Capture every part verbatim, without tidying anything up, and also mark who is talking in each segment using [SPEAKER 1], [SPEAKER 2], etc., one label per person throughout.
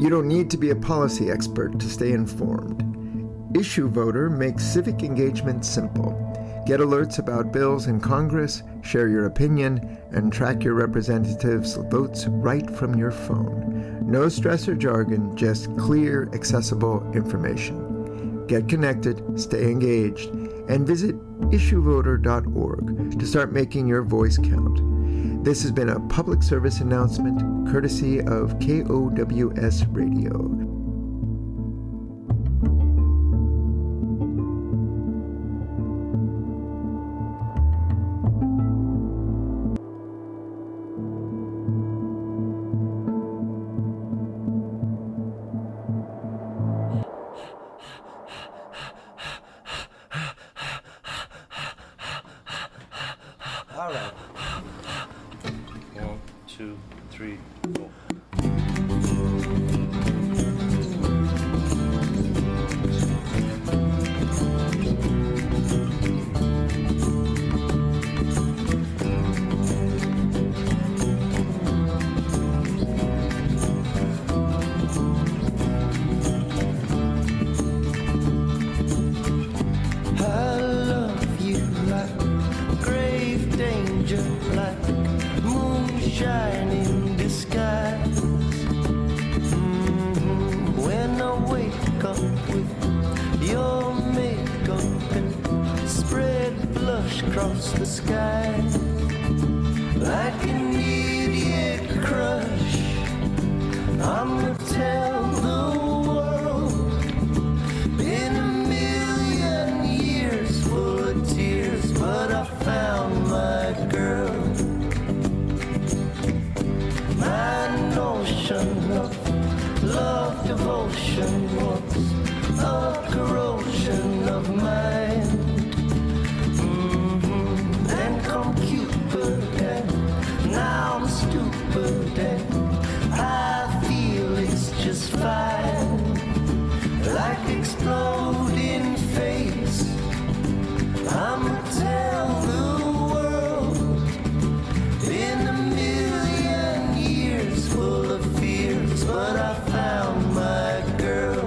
[SPEAKER 1] You don't need to be a policy expert to stay informed. Issue Voter makes civic engagement simple. Get alerts about bills in Congress, share your opinion, and track your representatives' votes right from your phone. No stress or jargon, just clear, accessible information. Get connected, stay engaged, and visit issue voter dot org to start making your voice count. This has been a public service announcement courtesy of K O W S Radio.
[SPEAKER 2] All right. One, two, three, four.
[SPEAKER 3] I love you like grave danger, like moonshine in disguise. Mm-hmm. When I wake up with your makeup and spread blush across the sky, like an idiot crush, I'ma tell the world in a million years full of tears, but I found my girl. My notion of love devotion was a corrosion of mind. Mm-hmm. Then come Cupid, and now I'm stupid, and I feel it's just fine. Like exploding face, I'ma tell the world in a million years full of fears, but I found my girl.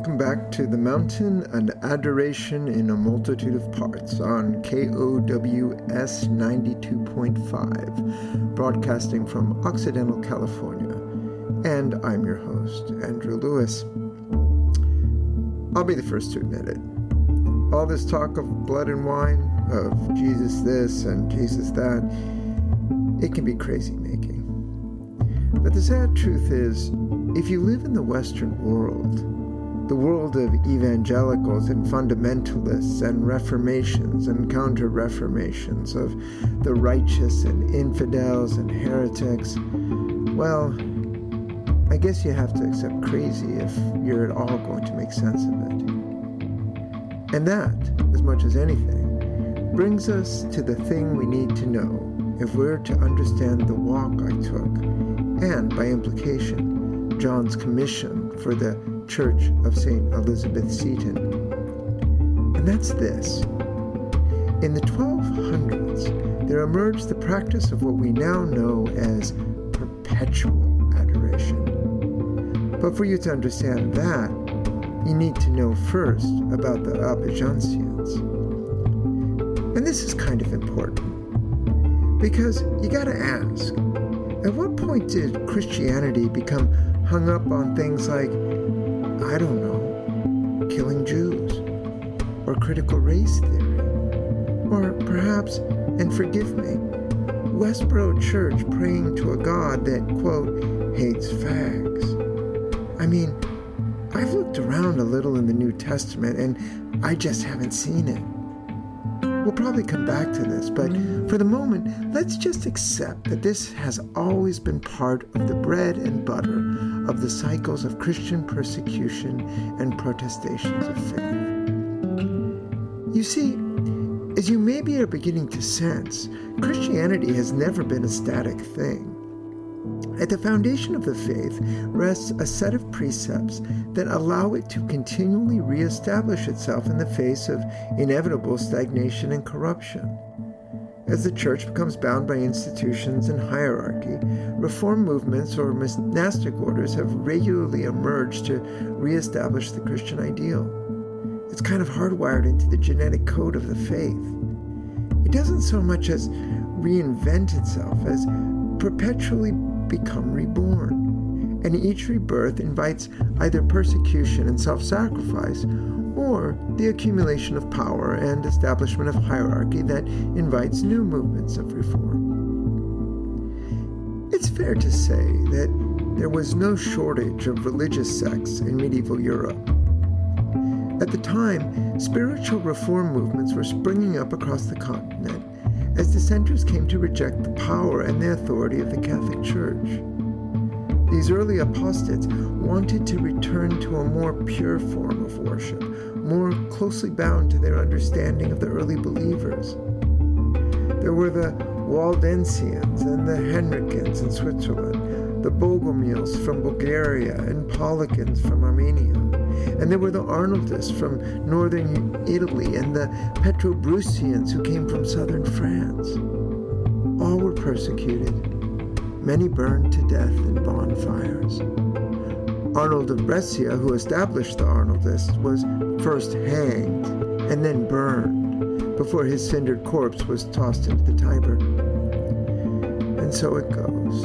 [SPEAKER 1] Welcome back to The Mountain, an adoration in a multitude of parts on K O W S ninety-two point five, broadcasting from Occidental, California. And I'm your host, Andrew Lewis. I'll be the first to admit it. All this talk of blood and wine, of Jesus this and Jesus that, it can be crazy making. But the sad truth is, if you live in the Western world, the world of evangelicals and fundamentalists and reformations and counter-reformations, of the righteous and infidels and heretics, well, I guess you have to accept crazy if you're at all going to make sense of it. And that, as much as anything, brings us to the thing we need to know if we're to understand the walk I took, and by implication, John's commission for the Church of Saint Elizabeth Seton. And that's this. In the twelve hundreds, there emerged the practice of what we now know as perpetual adoration. But for you to understand that, you need to know first about the Albigensians. And this is kind of important, because you gotta ask, at what point did Christianity become hung up on things like, I don't know, killing Jews, or critical race theory, or perhaps, and forgive me, Westboro Church praying to a God that, quote, hates fags? I mean, I've looked around a little in the New Testament, and I just haven't seen it. We'll probably come back to this, but for the moment, let's just accept that this has always been part of the bread and butter of the cycles of Christian persecution and protestations of faith. You see, as you maybe are beginning to sense, Christianity has never been a static thing. At the foundation of the faith rests a set of precepts that allow it to continually reestablish itself in the face of inevitable stagnation and corruption. As the Church becomes bound by institutions and hierarchy, reform movements or monastic orders have regularly emerged to reestablish the Christian ideal. It's kind of hardwired into the genetic code of the faith. It doesn't so much as reinvent itself as perpetually become reborn, and each rebirth invites either persecution and self-sacrifice, or the accumulation of power and establishment of hierarchy that invites new movements of reform. It's fair to say that there was no shortage of religious sects in medieval Europe. At the time, spiritual reform movements were springing up across the continent as dissenters came to reject the power and the authority of the Catholic Church. These early apostates wanted to return to a more pure form of worship, more closely bound to their understanding of the early believers. There were the Waldensians and the Henricans in Switzerland, the Bogomils from Bulgaria and Polakans from Armenia, and there were the Arnoldists from northern Italy and the Petrobrusians who came from southern France. All were persecuted. Many burned to death in bonfires. Arnold of Brescia, who established the Arnoldists, was first hanged and then burned before his cindered corpse was tossed into the Tiber. And so it goes.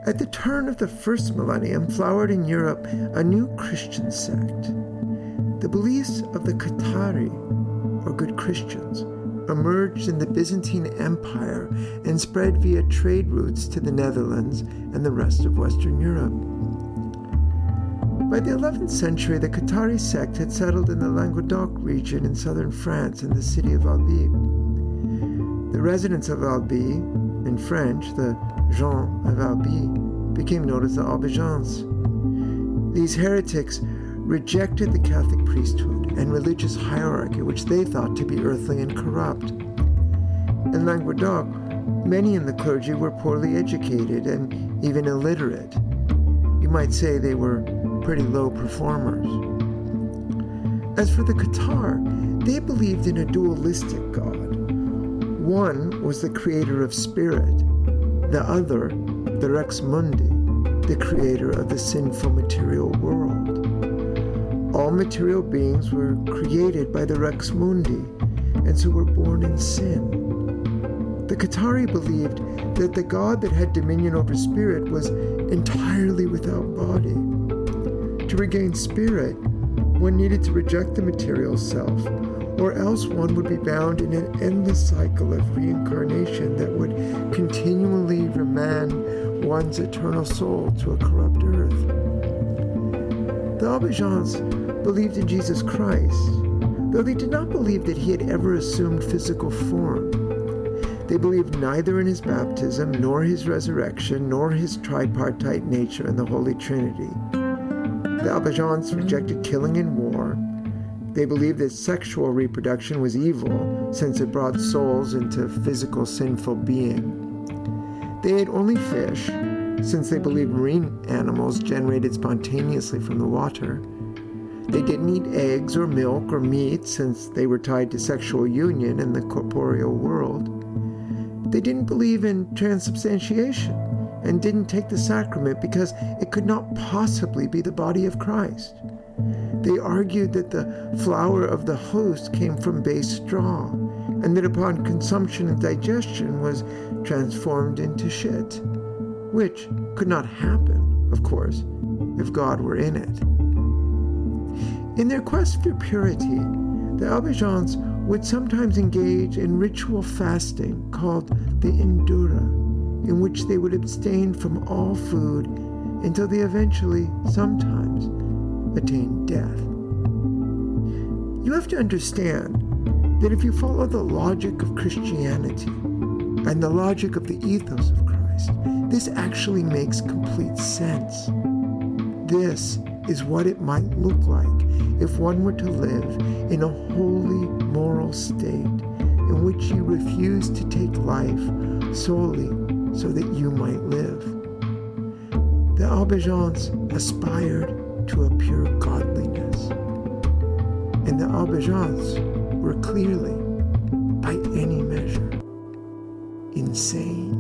[SPEAKER 1] At the turn of the first millennium flowered in Europe a new Christian sect. The beliefs of the Cathari, or good Christians, emerged in the Byzantine Empire and spread via trade routes to the Netherlands and the rest of Western Europe. By the eleventh century, the Cathari sect had settled in the Languedoc region in southern France in the city of Albi. The residents of Albi, in French, the gens of Albi, became known as the Albigeans. These heretics rejected the Catholic priesthood and religious hierarchy, which they thought to be earthly and corrupt. In Languedoc, many in the clergy were poorly educated and even illiterate. You might say they were pretty low performers. As for the Cathar, they believed in a dualistic God. One was the creator of spirit, the other, the Rex Mundi, the creator of the sinful material world. All material beings were created by the Rex Mundi, and so were born in sin. The Cathari believed that the God that had dominion over spirit was entirely without body. To regain spirit, one needed to reject the material self, or else one would be bound in an endless cycle of reincarnation that would continually remand one's eternal soul to a corrupt earth. The Albigeans believed in Jesus Christ, though they did not believe that he had ever assumed physical form. They believed neither in his baptism, nor his resurrection, nor his tripartite nature in the Holy Trinity. The Albigeans rejected killing and war. They believed that sexual reproduction was evil, since it brought souls into physical sinful being. They ate only fish, since they believed marine animals generated spontaneously from the water. They didn't eat eggs or milk or meat, since they were tied to sexual union in the corporeal world. They didn't believe in transubstantiation and didn't take the sacrament because it could not possibly be the body of Christ. They argued that the flour of the host came from base straw, and that upon consumption and digestion was transformed into shit, which could not happen, of course, if God were in it. In their quest for purity, the Albigeans would sometimes engage in ritual fasting called the Indura, in which they would abstain from all food until they eventually, sometimes, attained death. You have to understand that if you follow the logic of Christianity and the logic of the ethos of Christ, this actually makes complete sense. This is what it might look like if one were to live in a holy moral state in which you refuse to take life solely so that you might live. The Albigeans aspired to a pure godliness, and the Albigeans were clearly, by any measure, insane.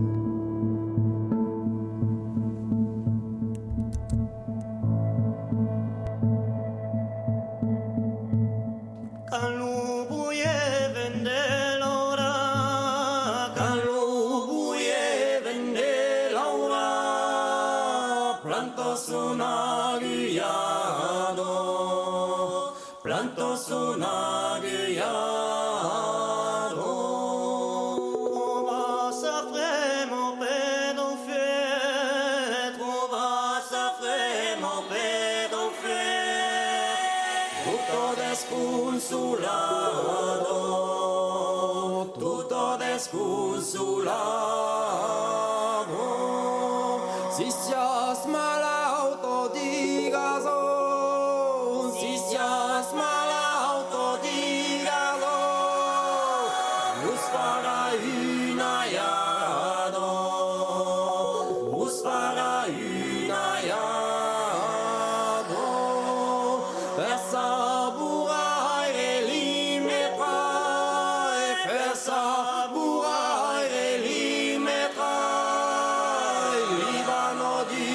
[SPEAKER 3] Libano di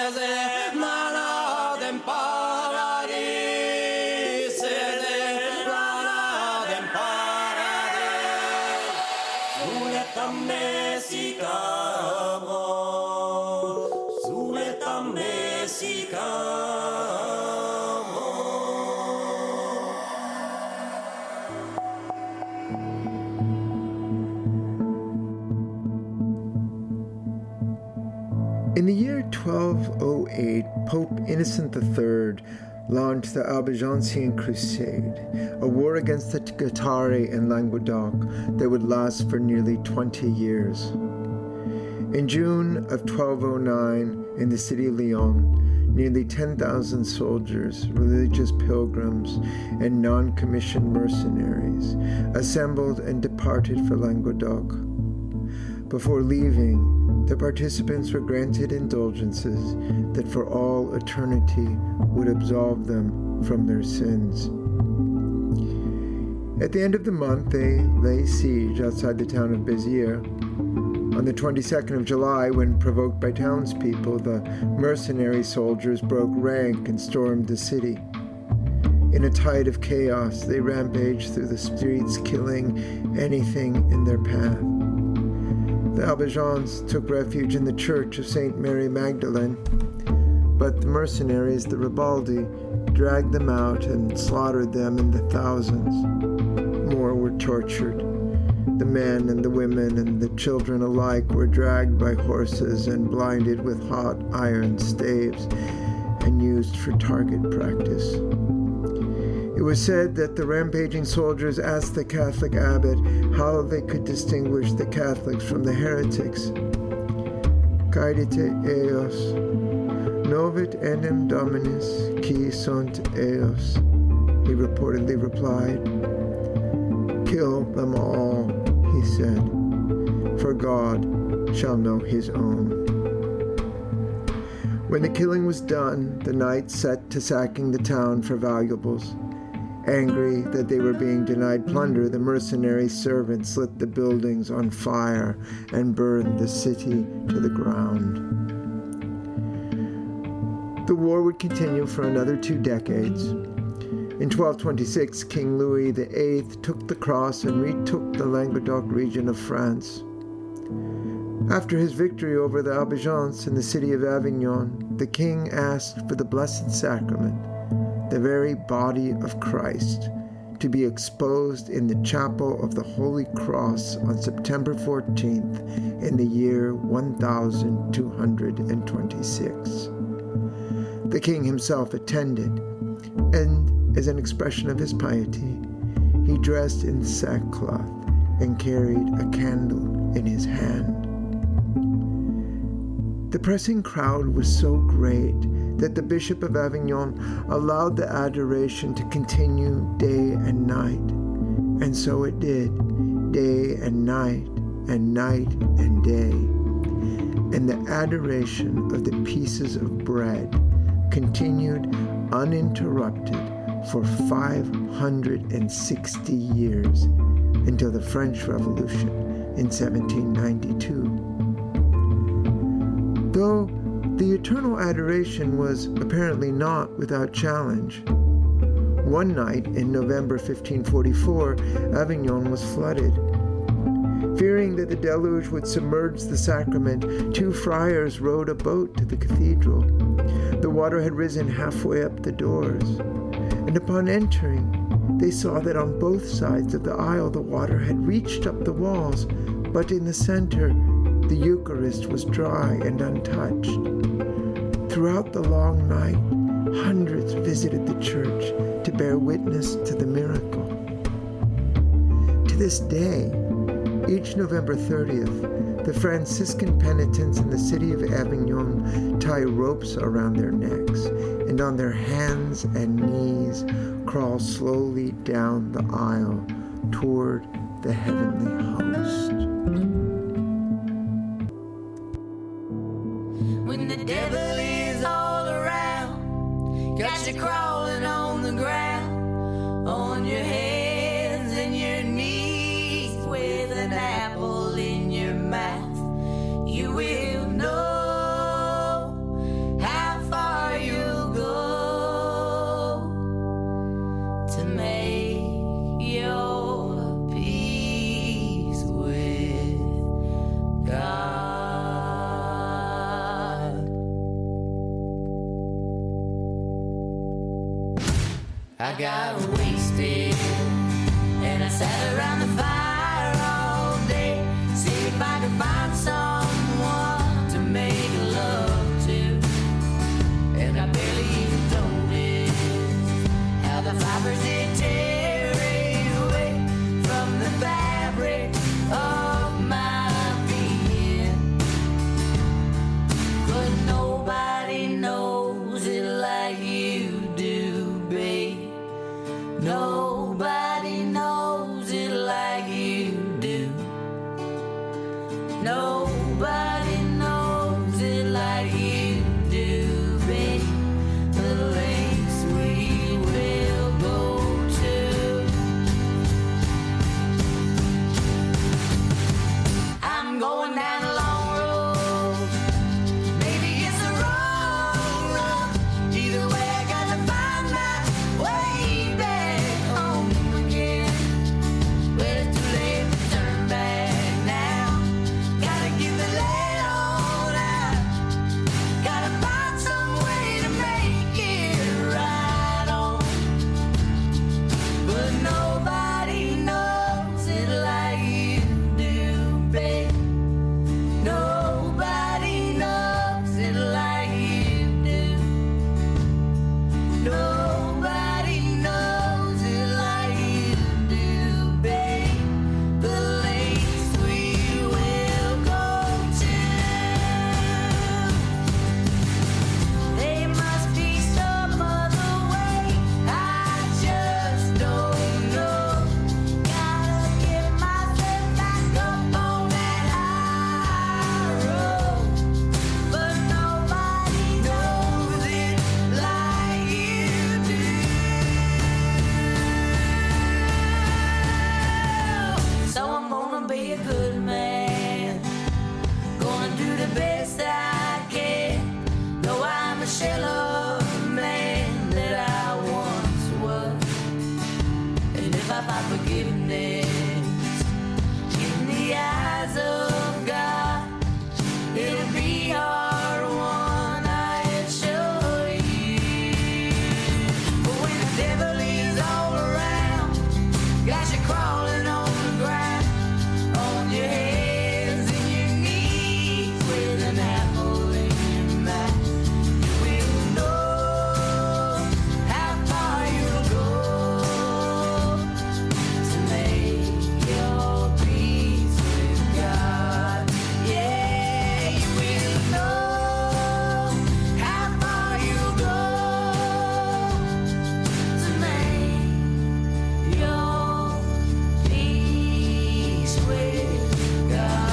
[SPEAKER 1] In the year twelve oh eight, Pope Innocent the Third launched the Albigensian Crusade, a war against the Guattari in Languedoc that would last for nearly twenty years. In June of twelve oh nine, in the city of Lyon, nearly ten thousand soldiers, religious pilgrims, and non-commissioned mercenaries assembled and departed for Languedoc. Before leaving, the participants were granted indulgences that for all eternity would absolve them from their sins. At the end of the month, they lay siege outside the town of Béziers. On the twenty-second of July, when provoked by townspeople, the mercenary soldiers broke rank and stormed the city. In a tide of chaos, they rampaged through the streets, killing anything in their path. The Albigens took refuge in the church of Saint Mary Magdalene, but the mercenaries, the Ribaldi, dragged them out and slaughtered them in the thousands. More were tortured. The men and the women and the children alike were dragged by horses and blinded with hot iron staves and used for target practice. It was said that the rampaging soldiers asked the Catholic abbot how they could distinguish the Catholics from the heretics. Caedite eos, novit enim dominis, qui sunt eos, he reportedly replied. Kill them all, he said, for God shall know his own. When the killing was done, the knights set to sacking the town for valuables. Angry that they were being denied plunder, the mercenary servants lit the buildings on fire and burned the city to the ground. The war would continue for another two decades. In twelve twenty-six, King Louis the Eighth took the cross and retook the Languedoc region of France. After his victory over the Albigens in the city of Avignon, the king asked for the Blessed Sacrament, the very body of Christ, to be exposed in the chapel of the Holy Cross on September fourteenth in the year one thousand two hundred twenty-six. The king himself attended, and as an expression of his piety, he dressed in sackcloth and carried a candle in his hand. The pressing crowd was so great that the Bishop of Avignon allowed the adoration to continue day and night. And so it did, day and night, and night and day. And the adoration of the pieces of bread continued uninterrupted for five hundred sixty years until the French Revolution in seventeen ninety-two. Though the eternal adoration was apparently not without challenge. One night in November fifteen forty-four, Avignon was flooded. Fearing that the deluge would submerge the sacrament, two friars rowed a boat to the cathedral. The water had risen halfway up the doors, and upon entering, they saw that on both sides of the aisle the water had reached up the walls, but in the center, the Eucharist was dry and untouched. Throughout the long night, hundreds visited the church to bear witness to the miracle. To this day, each November thirtieth, the Franciscan penitents in the city of Avignon tie ropes around their necks and on their hands and knees crawl slowly down the aisle toward the heavenly host.
[SPEAKER 3] When the devil is all around, got you crawling on the ground, on your hands and your knees, with an apple in your mouth, you will know how I got wasted and I sat around the fire all day, see if I could find someone to make love to. And I barely even noticed how the fibers they tear away from the fabric of my being. But nobody knows it like you do, babe. Nobody knows it like you do. Nobody knows it like you do, babe. The lengths we will go to. I'm going down a long road. Maybe it's a wrong road. Either way, I gotta find my way back home again. Well, it's too late to turn back now. Gotta give the light on out. Gotta find some way to make it right on. But nobody knows it like you do, babe. Nobody knows it like you do. Nobody knows it like you do, babe. The lengths we will go to. They must be some other way, I just don't know. Gotta get myself back up on that high road. But nobody knows it like you do. So I'm gonna be a good man, gonna do the best I can. Though I'm a shell of the man that I once was. And if I find forgiveness in the eyes of God, it'll be hard one, I assure you. But when the devil is all around, got you crawling on the ground, on your hands and your knees with an apple in your mouth, you will know how far you'll go to make your peace with God. Yeah, you will know how far you'll go to make your peace with God.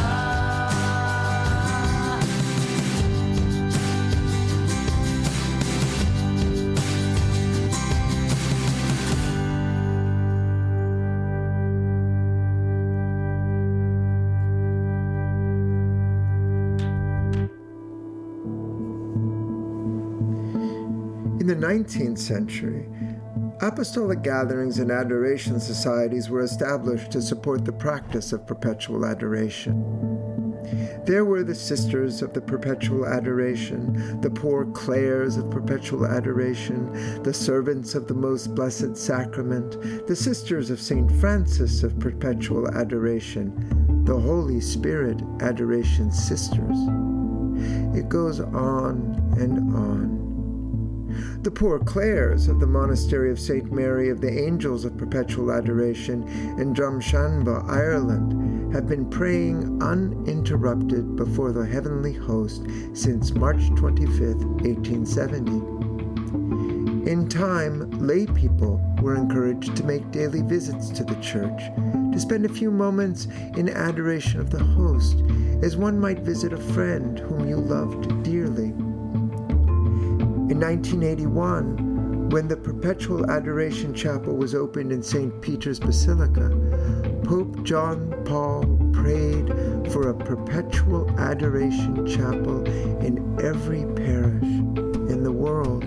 [SPEAKER 1] In the nineteenth century, apostolic gatherings and adoration societies were established to support the practice of perpetual adoration. There were the Sisters of the Perpetual Adoration, the Poor Clares of Perpetual Adoration, the Servants of the Most Blessed Sacrament, the Sisters of Saint Francis of Perpetual Adoration, the Holy Spirit Adoration Sisters. It goes on and on. The Poor Clares of the Monastery of Saint Mary of the Angels of Perpetual Adoration in Drumshanbo, Ireland, have been praying uninterrupted before the heavenly host since March twenty-fifth, eighteen seventy. In time, lay people were encouraged to make daily visits to the church, to spend a few moments in adoration of the host, as one might visit a friend whom you loved dearly. In nineteen eighty-one, when the Perpetual Adoration Chapel was opened in Saint Peter's Basilica, Pope John Paul prayed for a Perpetual Adoration Chapel in every parish in the world.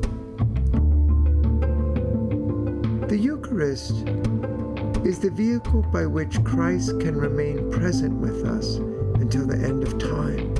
[SPEAKER 1] The Eucharist is the vehicle by which Christ can remain present with us until the end of time.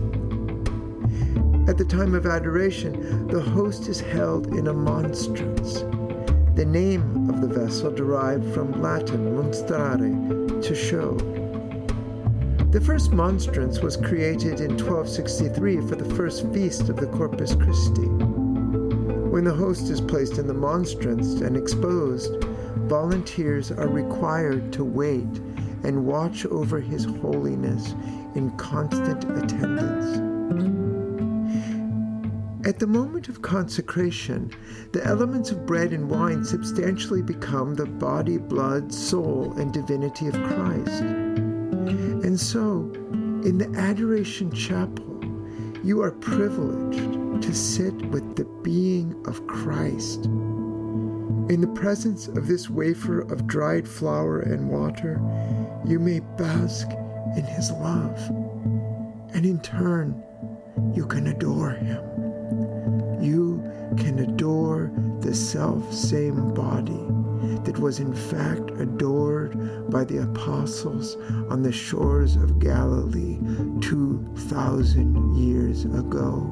[SPEAKER 1] At the time of adoration, the host is held in a monstrance. the name of the vessel derived from Latin monstrare, to show. The first monstrance was created in twelve sixty-three for the first feast of the Corpus Christi. When the host is placed in the monstrance and exposed, volunteers are required to wait and watch over His Holiness in constant attendance. At the moment of consecration, the elements of bread and wine substantially become the body, blood, soul, and divinity of Christ. And so, in the Adoration Chapel, you are privileged to sit with the being of Christ. In the presence of this wafer of dried flour and water, you may bask in His love, and in turn, you can adore Him. You can adore the self-same body that was in fact adored by the apostles on the shores of Galilee two thousand years ago.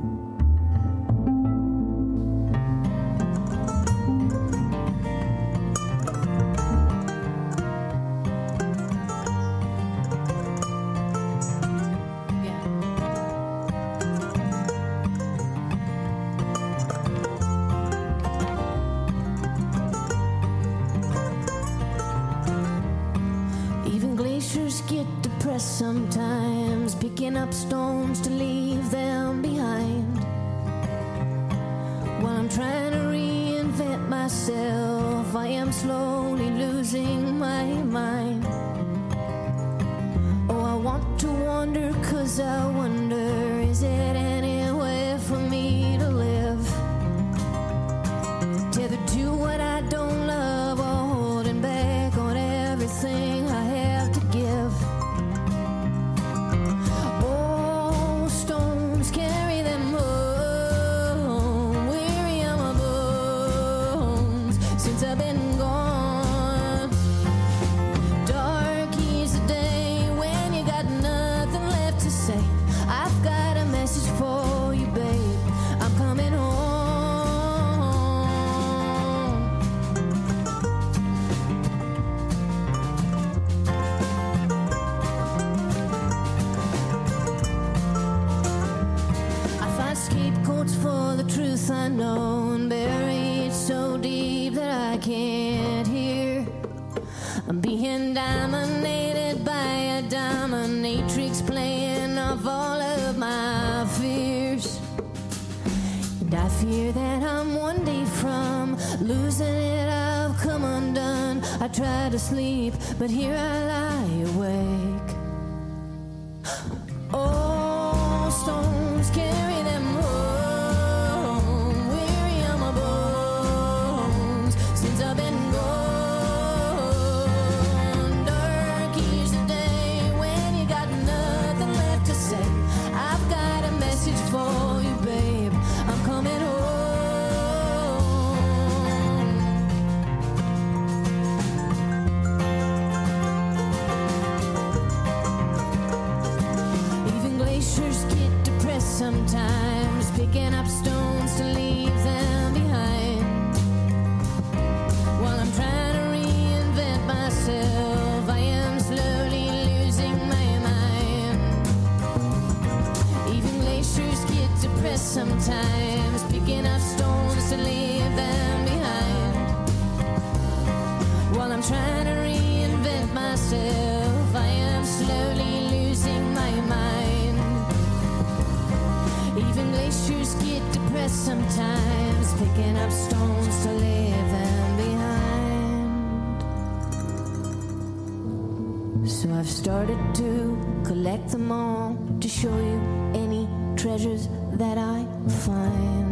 [SPEAKER 3] Get depressed sometimes, picking up stones to leave them behind. While I'm trying to reinvent myself, I am slowly losing my mind. Oh, I want to wander, cause I wonder, is it anywhere for me to live? Tethered to what I don't love, or holding back on everything I have to give. Oh, stones, carry them home. Weary are my bones since I've been gone. Dark is the day when you got nothing left to say. I've got a message for you, babe. I'm coming home. Scapegoats for the truth I know, and bury it so deep that I can't hear. I'm being dominated by a dominatrix, playing off all of my fears. And I fear that I'm one day from losing it, I've come undone. I try to sleep, but here I lie awake. Oh, stones, carry them home. Weary are my bones since I've been gone. Dark is the day when you got nothing left to say. I've got a message for you, babe. I'm coming home. Even glaciers get depressed sometimes, picking up stones to leave them behind. While I'm trying to reinvent myself, I am slowly losing my mind. Even glaciers get depressed sometimes, picking up stones to leave them behind. While I'm trying to reinvent myself, I am slowly losing my mind. Even glaciers get depressed sometimes, picking up stones to leave them behind. So I've started to collect them all, to show you any treasures that I find.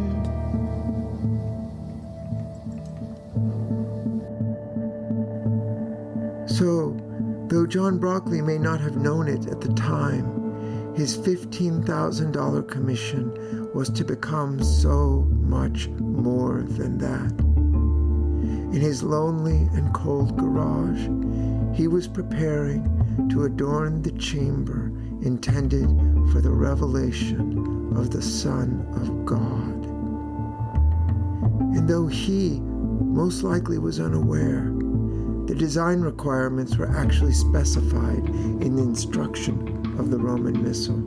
[SPEAKER 1] So, though John Broccoli may not have known it at the time, his fifteen thousand dollars commission was to become so much more than that. In his lonely and cold garage, he was preparing to adorn the chamber intended for the revelation of the Son of God. And though he most likely was unaware. The design requirements were actually specified in the instruction of the Roman Missal.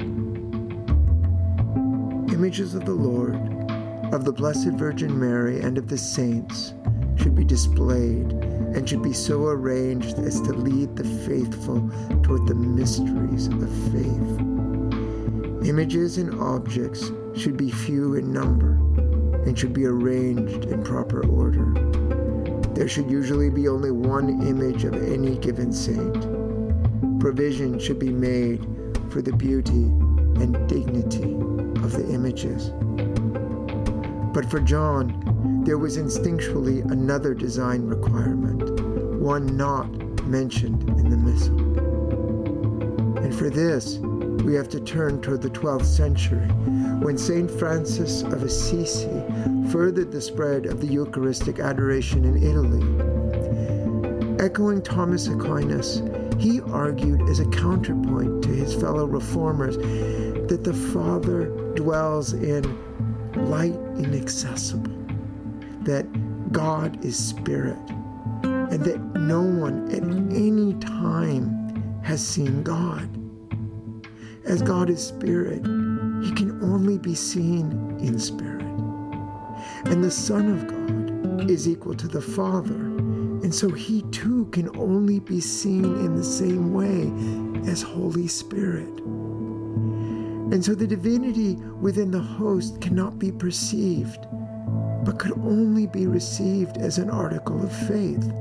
[SPEAKER 1] Images of the Lord, of the Blessed Virgin Mary, and of the saints should be displayed and should be so arranged as to lead the faithful toward the mysteries of faith. Images and objects should be few in number and should be arranged in proper order. There should usually be only one image of any given saint. Provision should be made for the beauty and dignity of the images. But for John, there was instinctually another design requirement, one not mentioned in the Missal. And for this, we have to turn toward the twelfth century, when Saint Francis of Assisi furthered the spread of the Eucharistic adoration in Italy. Echoing Thomas Aquinas, he argued as a counterpoint to his fellow reformers that the Father dwells in light inaccessible, that God is spirit, and that no one at any time has seen God. As God is spirit, he can only be seen in spirit. And the Son of God is equal to the Father, and so he too can only be seen in the same way as Holy Spirit. And so the divinity within the host cannot be perceived, but could only be received as an article of faith.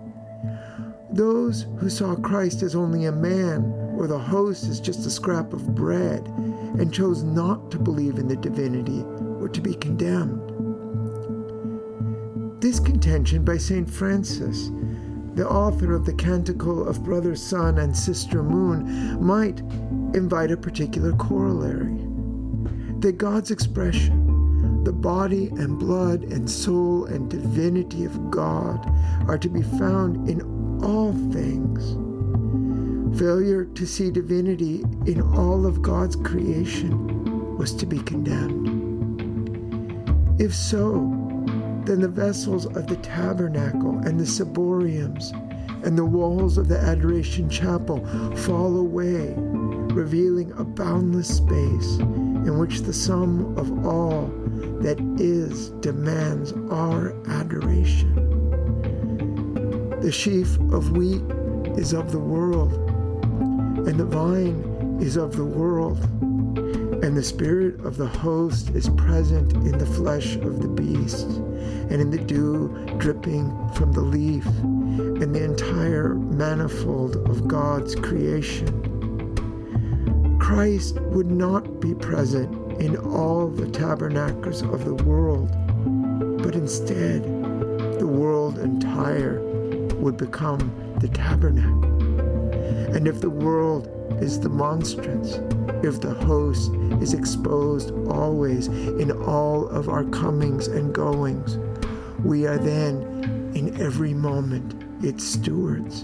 [SPEAKER 1] Those who saw Christ as only a man, or the host as just a scrap of bread, and chose not to believe in the divinity, were to be condemned. This contention by Saint Francis, the author of the Canticle of Brother Sun and Sister Moon, might invite a particular corollary, that God's expression, the body and blood and soul and divinity of God, are to be found in all things. Failure to see divinity in all of God's creation was to be condemned. If so, then the vessels of the tabernacle and the ciboriums and the walls of the adoration chapel fall away, revealing a boundless space in which the sum of all that is demands our adoration. The sheaf of wheat is of the world, and the vine is of the world, and the spirit of the host is present in the flesh of the beast, and in the dew dripping from the leaf, and the entire manifold of God's creation. Christ would not be present in all the tabernacles of the world, but instead the world entire would become the tabernacle. And if the world is the monstrance, if the host is exposed always in all of our comings and goings, we are then in every moment its stewards.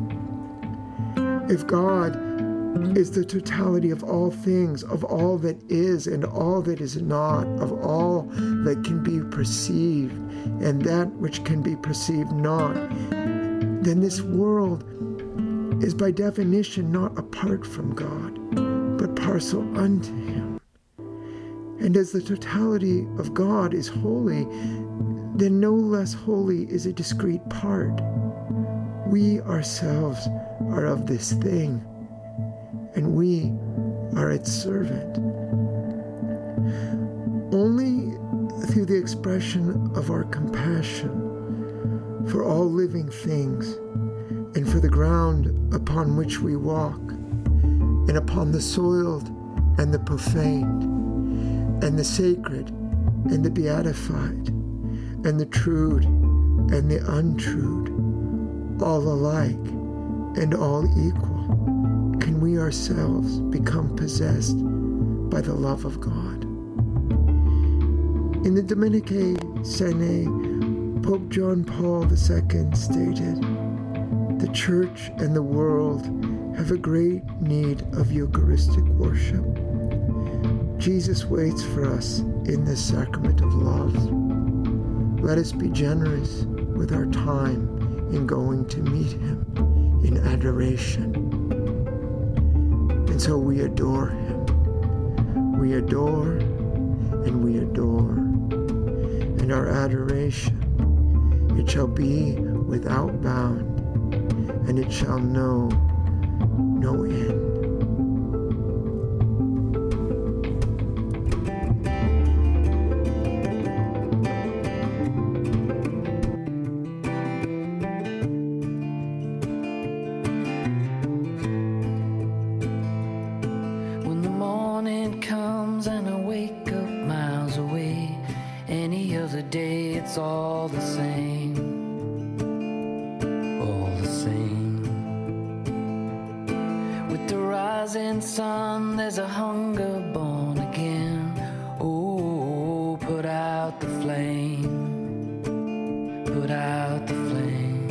[SPEAKER 1] If God is the totality of all things, of all that is and all that is not, of all that can be perceived and that which can be perceived not, then this world is by definition not apart from God, but parcel unto him. And as the totality of God is holy, then no less holy is a discrete part. We ourselves are of this thing, and we are its servant. Only through the expression of our compassion for all living things, and for the ground upon which we walk, and upon the soiled and the profaned, and the sacred and the beatified, and the trued and the untrued, all alike and all equal, can we ourselves become possessed by the love of God. In the Dominicae Sene, Pope John Paul the Second stated, "The Church and the world have a great need of Eucharistic worship. Jesus waits for us in this sacrament of love. Let us be generous with with our time in going to meet him in adoration. And so we adore him. We adore and we adore. And our adoration, it shall be without bound, and it shall know no end.
[SPEAKER 3] When the morning comes and I wake up miles away, any other day it's all the same, all the same. With the rising sun there's a hunger born again. Oh, put out the flame, put out the flame.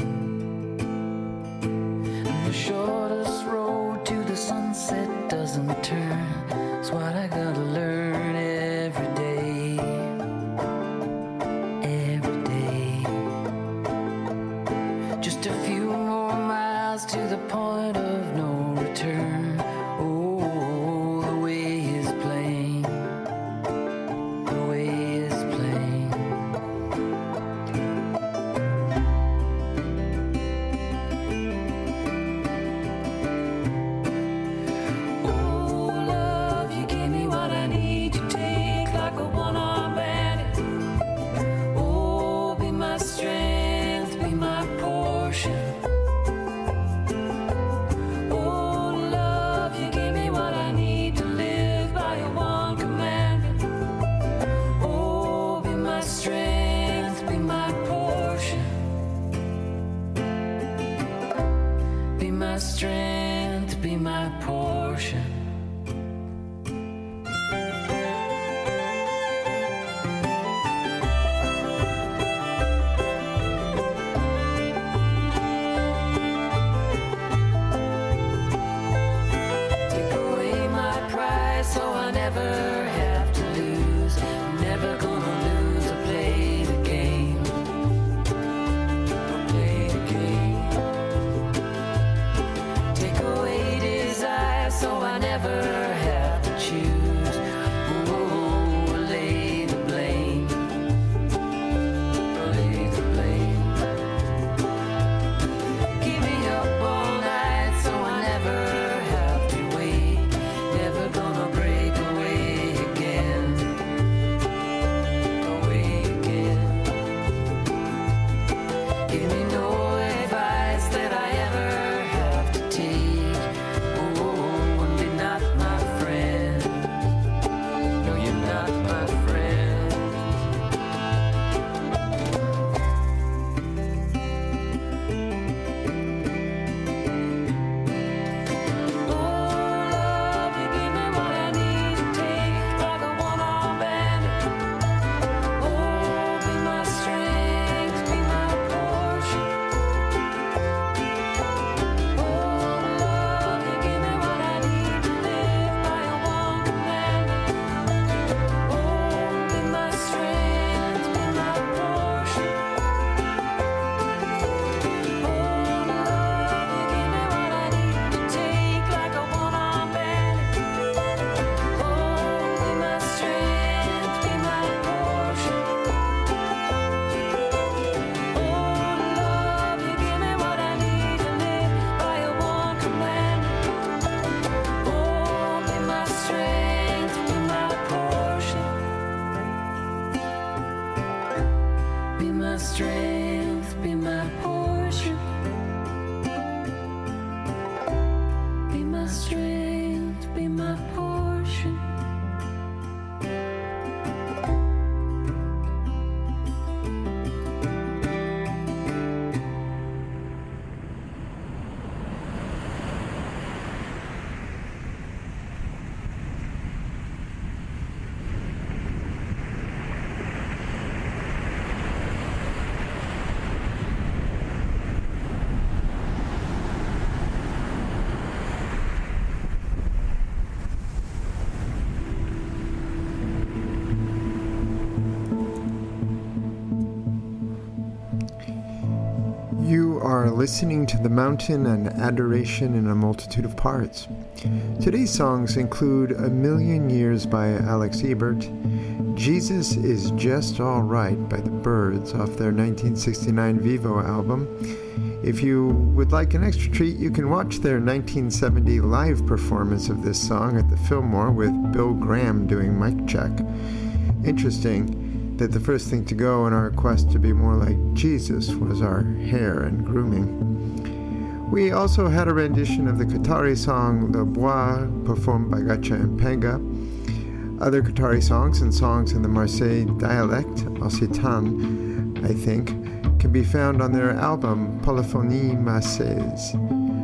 [SPEAKER 3] And the shortest road to the sunset doesn't turn. It's what I gotta learn every day, every day. Just a few more miles to the point of no return. Oh, the way is plain, the way is plain. Oh, love, you give me what I need. You take like a one-armed bandit. Oh, be my strength, be my portion. Oh, love, you give me what I need to live by your one commandment. Oh, be my strength, be my portion. Be my strength, be my portion. Take away my pride so I never have to lose. I'm never gonna lose or play the game, or play the game. Take away desire so I never have to choose. Oh, lay the blame, lay the blame. Keep me up all night so I never have to wait. Never gonna break away again, away again. Give me no advice that I ever have to take. Oh, and be not my friend. No, you're not my friend. Oh, love, you give me what I need to take like a one-armed bandit. Oh, be my strength, be my portion. Oh, love, you give me what I need to live by your one commandment. Oh, be my strength, be my portion. Oh, love, you give me what I need to take like a one-armed bandit. Oh, be my strength, be my portion. Oh, love, you give me what I need to live by your one commandment. Oh, be my strength, be my portion. Be my strength, be my portion. Be my strength, be my portion.
[SPEAKER 1] are listening to The Mountain and Adoration in a Multitude of Parts. Today's songs include A Million Years by Alex Ebert, Jesus Is Just All Right by the Byrds off their nineteen sixty-nine Vivo album. If you would like an extra treat, you can watch their nineteen seventy live performance of this song at the Fillmore with Bill Graham doing mic check. Interesting that the first thing to go in our quest to be more like Jesus was our hair and grooming. We also had a rendition of the Qatari song Le Bois, performed by Gacha and Pega. Other Qatari songs and songs in the Marseille dialect, Occitan, I think, can be found on their album Polyphonie Marseillaise.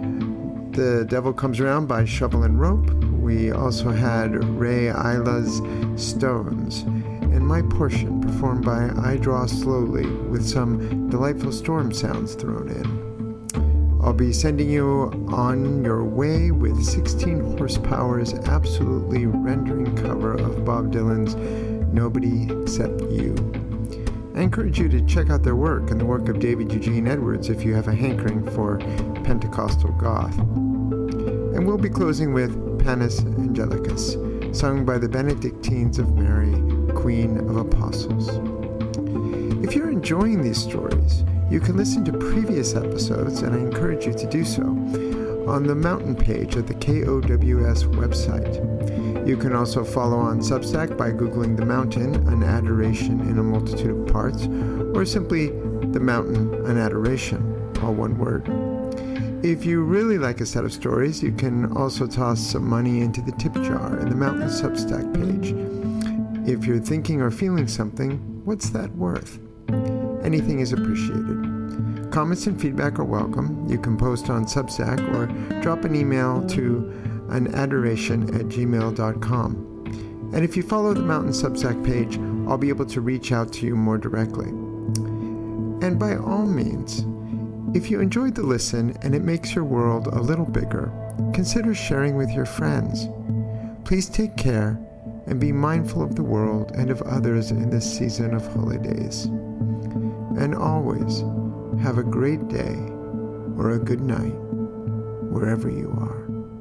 [SPEAKER 1] The Devil Comes Around by Shovel and Rope. We also had Ray Isla's Stones, and My Portion, performed by I Draw Slowly, with some delightful storm sounds thrown in. I'll be sending you on your way with sixteen horsepower's absolutely rendering cover of Bob Dylan's Nobody Except You. I encourage you to check out their work and the work of David Eugene Edwards if you have a hankering for Pentecostal goth. And we'll be closing with Panis Angelicus, sung by the Benedictines of Mary, Queen of Apostles. If you're enjoying these stories, you can listen to previous episodes, and I encourage you to do so, on the Mountain page of the K O W S website. You can also follow on Substack by Googling The Mountain, an adoration in a multitude of parts, or simply The Mountain, an adoration, all one word. If you really like a set of stories, you can also toss some money into the tip jar in the Mountain Substack page. If you're thinking or feeling something, what's that worth? Anything is appreciated. Comments and feedback are welcome. You can post on Substack or drop an email to an adoration at gmail dot com. And if you follow the Mountain Substack page, I'll be able to reach out to you more directly. And by all means, if you enjoyed the listen and it makes your world a little bigger, consider sharing with your friends. Please take care and be mindful of the world and of others in this season of holidays. And always have a great day or a good night, wherever you are.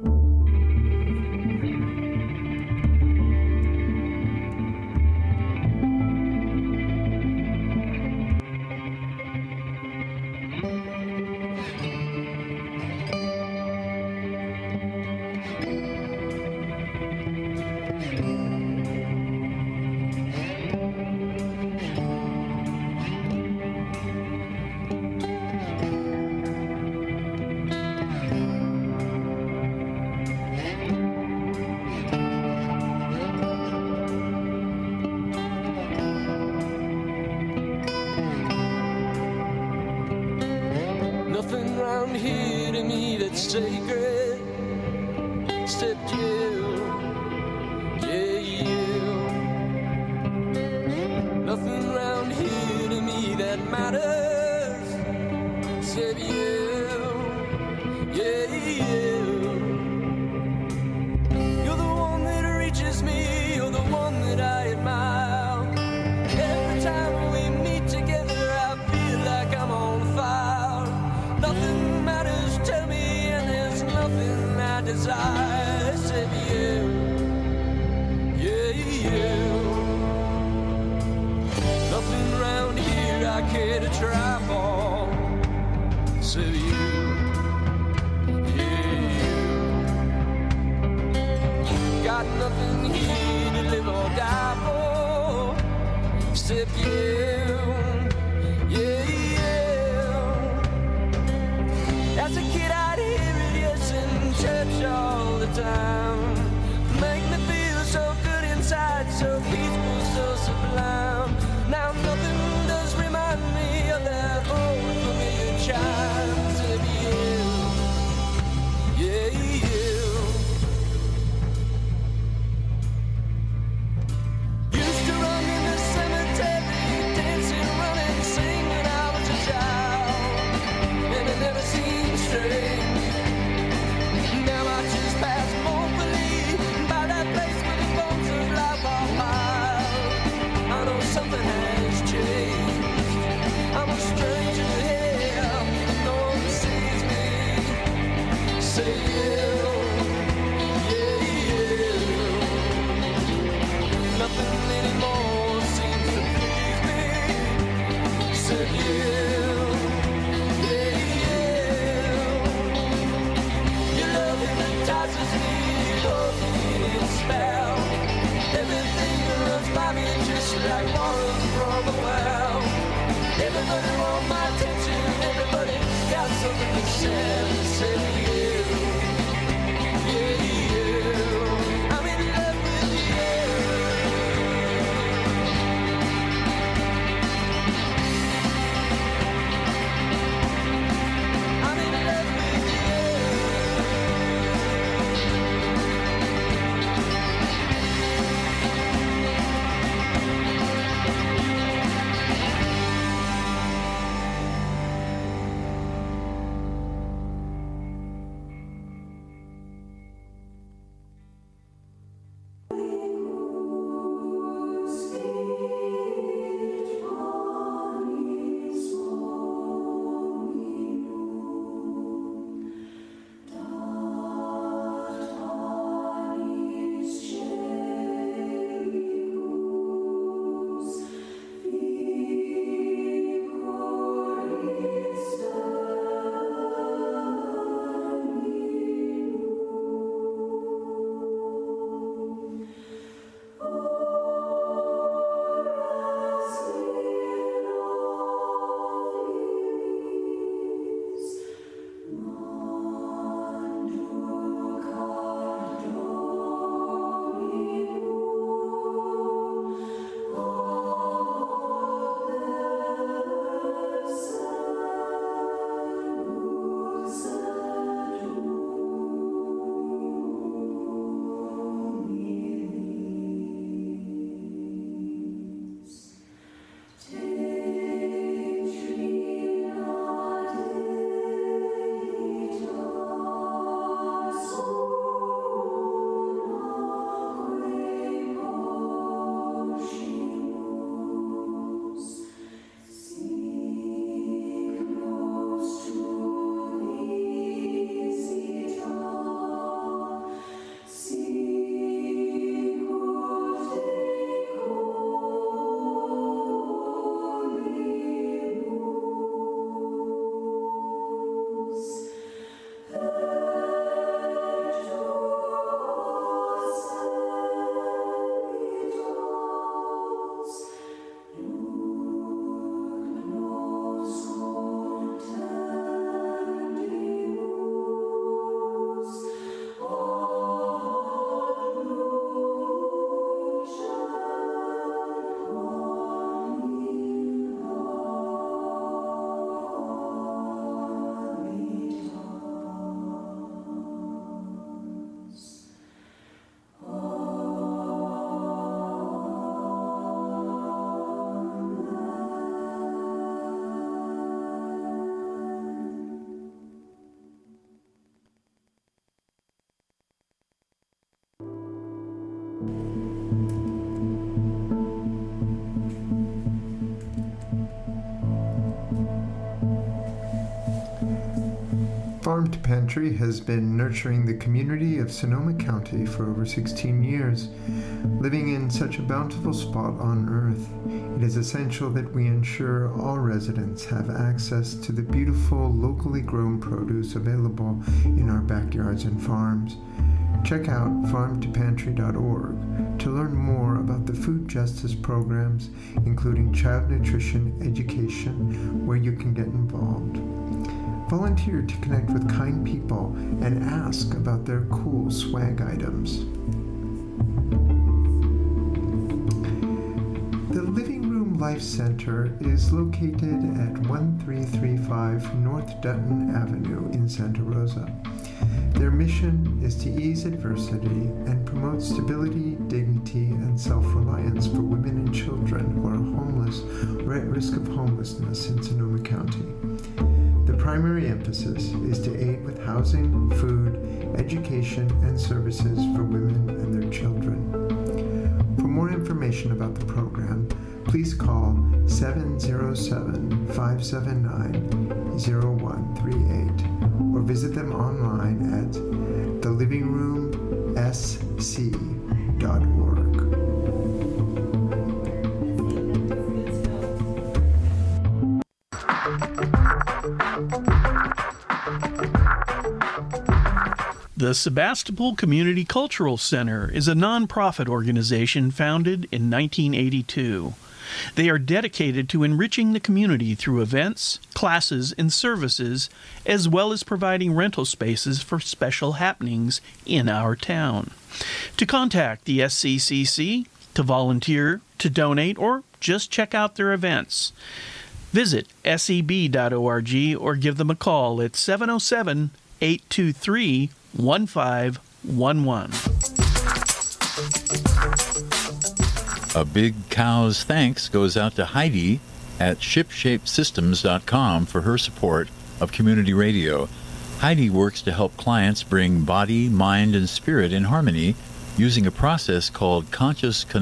[SPEAKER 4] Nothing round here to me that's sacred except you, yeah, you. Nothing round here to me that matters except you, yeah, you. You're the one that reaches me, you're the one that I admire. Every time we meet together I feel like I'm on fire. Nothing matters to me, and there's nothing I desire except you, yeah, you. Nothing round here I care to try for except you, yeah, you. Got nothing here to live or die for except you, yeah, yeah. As a kid I'd hear it, yes, in church all the time. Make me feel so good inside, so peaceful, so sublime. Now nothing does remind me of that old familiar chimes of you, yeah, you. Used to run in the cemetery, dance Everybody want my attention. Everybody got something to say. Say yeah, yeah, yeah. I'm in love with you. I'm in love with you.
[SPEAKER 1] Farm to Pantry has been nurturing the community of Sonoma County for over sixteen years. Living in such a bountiful spot on Earth, it is essential that we ensure all residents have access to the beautiful, locally grown produce available in our backyards and farms. Check out farm to pantry dot org to learn more about the food justice programs, including child nutrition education, where you can get involved. Volunteer to connect with kind people and ask about their cool swag items. The Living Room Life Center is located at one three three five North Dutton Avenue in Santa Rosa. Their mission is to ease adversity and promote stability, dignity, and self-reliance for women and children who are homeless or at risk of homelessness in Sonoma County. The primary emphasis is to aid with housing, food, education, and services for women and their children. For more information about the program, please call seven zero seven, five seven nine, zero one three eight or visit them online at the living room s c dot org.
[SPEAKER 5] The Sebastopol Community Cultural Center is a nonprofit organization founded in nineteen eighty-two. They are dedicated to enriching the community through events, classes, and services, as well as providing rental spaces for special happenings in our town. To contact the S C C C, to volunteer, to donate, or just check out their events, visit S E B dot org or give them a call at seven oh seven, eight two three, one five one one.
[SPEAKER 6] A big cow's thanks goes out to Heidi at ship shape systems dot com for her support of community radio. Heidi works to help clients bring body, mind, and spirit in harmony using a process called conscious connection.